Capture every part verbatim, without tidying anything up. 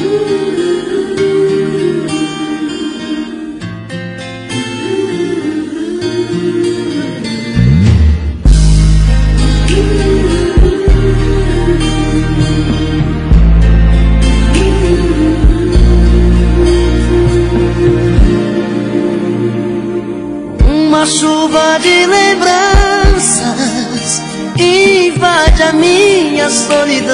Uma chuva de lembranças invade a minha solidão.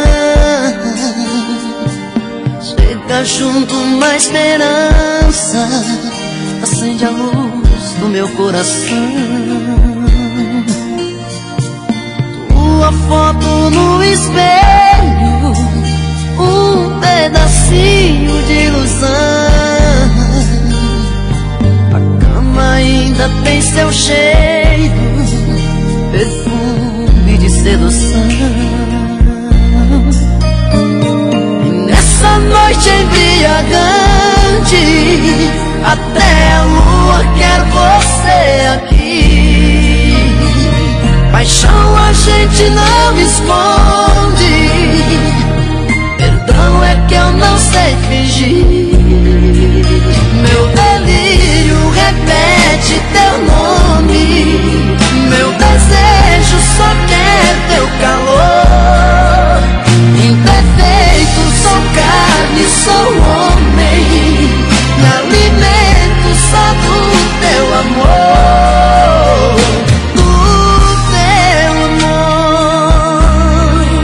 Chega junto uma esperança, acende a luz do meu coração. Tua foto no espelho, um pedacinho de ilusão. Ainda tem seu cheiro, perfume de sedução. E nessa noite embriagante, até a lua quer você aqui. Paixão a gente não esconde, perdão é que eu não sei fingir. Meu delírio repete teu nome, meu desejo só quer teu calor. Imperfeito, sou carne, sou homem, me alimento só do teu amor, do teu amor.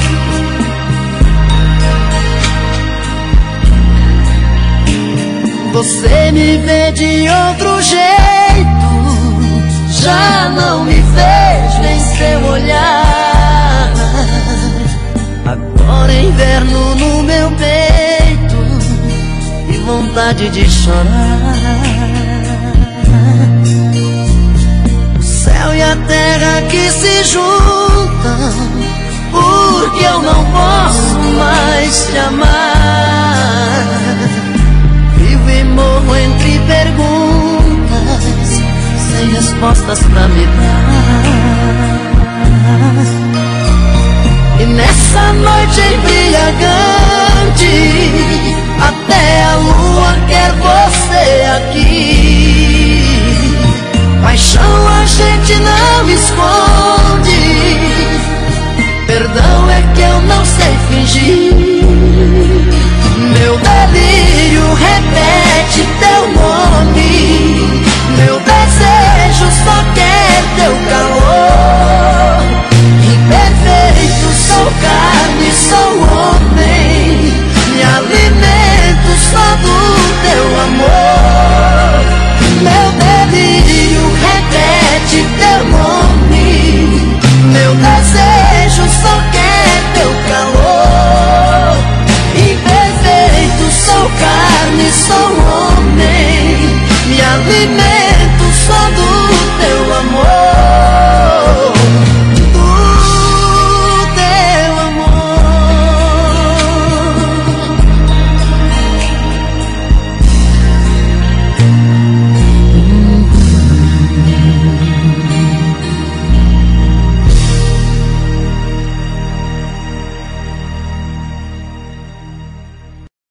Você me vê de outro jeito, já não me vejo em seu olhar. Agora é inverno no meu peito e vontade de chorar. O céu e a terra que se juntam, porque eu não posso mais te amar. Vivo e morro entre perguntas, sem respostas pra me dar. E nessa noite embriagante, até a lua quer você aqui. Paixão a gente não esconde,